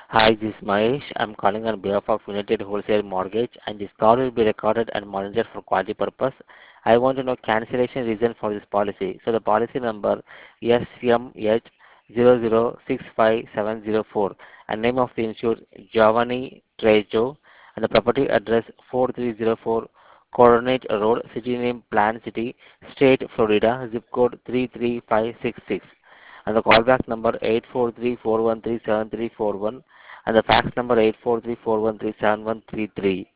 Hi, this is Mahesh. I'm calling on behalf of United Wholesale Mortgage, and this call will be recorded and monitored for quality purpose. I want to know cancellation reason for this policy. So the policy number SMH00657004 and name of the insured Giovanni Trejo and the property address 4304 Coronate Road, city name Plan City, State Florida, zip code 33566 and the callback number 843-413-7341 and the fax number 843-413-7133.